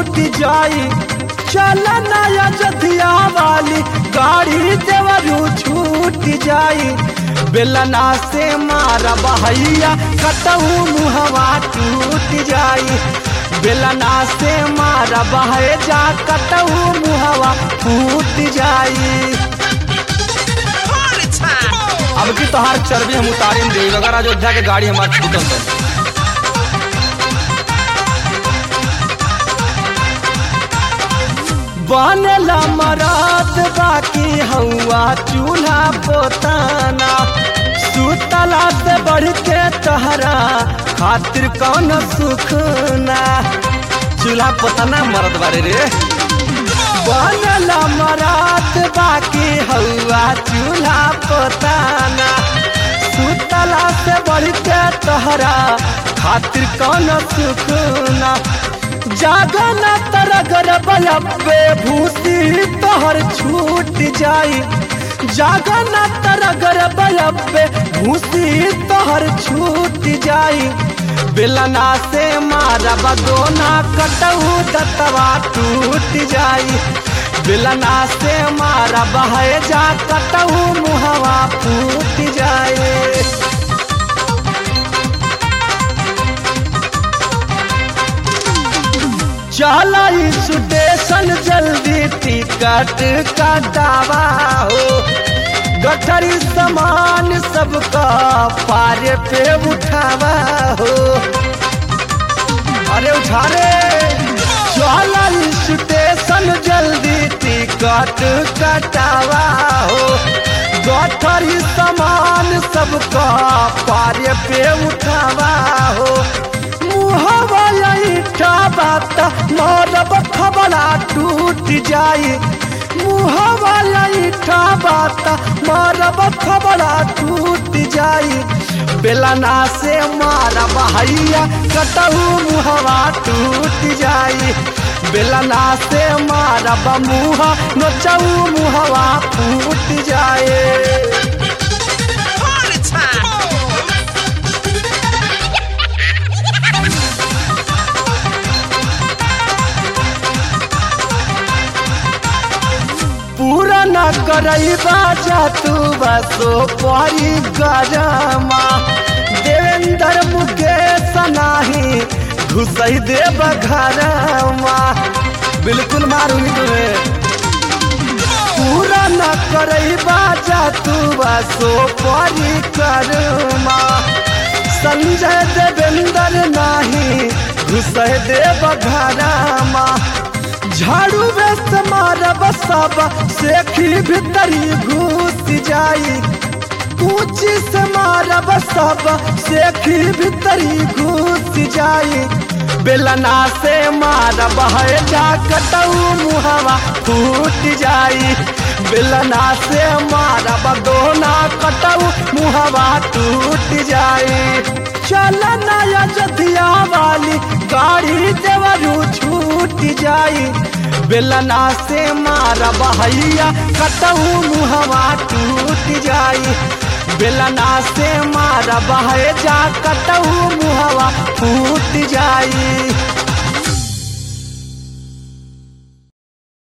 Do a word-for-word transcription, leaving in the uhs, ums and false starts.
छूट जाई। चल नया जधिया वाली गाड़ी देवरू छूट जाई। बेलना से मारा बहैया कटहू मुहवा टूट जाई। बेलना से मारा बहे जा कटहू मुहवा फूट जाई। अब की तोहार चर्बी हम उतारे दे अगर अयोध्या के गाड़ी हमार छूटल तो। बनेला मरात बाकी हवा चूल्हा पोताना। सुतला से बढ़ के तहरा खातिर कौन सुखना। चूल्हा पोताना मरद बारे रे। बनेला मरात बाकी हवा चूल्हा पोताना। सुतला से बढ़ के तहरा खातिर कौन सुखना। जागना तरगर बलबे भूसी तोहर छूट जाई। जागना तरगर बलबे भूसी तोहर छूट जाई। बेलना से मारा बदोना कटहू दतवा टूट जाई। बेलना से मारा बहे जा कटहू मुहवा फूट जाए। चला स्टेशन जल्दी टिकट कटावा हो। गठरी सामान सबका पारे पे उठावा हो। अरे उठा रे। चला स्टेशन जल्दी टिकट कटावा हो। गठरी सामान सबका पारे पे उठावा हो। मुहवा बात मरब खबरा टूट जाई। मुहवा लईठा बात मरब खबरा टूट जाई। बेलना से मारा बहैया कटहू मुहवा टूट जाई। बेलना से मारा बमुहा नोचऊ मुहवा फूट जाए। पूरा न करई बाजा तू बसो परी गरमा। देवेंद्र मुकेश नाही घुसई देव घरमा। बिल्कुल मारूंगी तुम्हें। पूरा न करई बाजा तू बसो परी गरमा। संजय देवेंद्र नाही घुसई देव घरमा। झाड़ू बेस मारब सब सेखी भीतरी घुस जाई। कूची से मारब सब सेखी भीतरी घुस जाई। बेलना से मारब है जा कटहू मुहवा फूट जाई। बेलना से मारब दोना कटहू मुहवा टूट जाई। चल नया जधिया वाली गाड़ी देवरू छूट जाई। बेलना से मारा बहैया कटहू मुहवा टूट जाई। बेलना से मारा बहे जा कटहू मुहवा फूट जाई।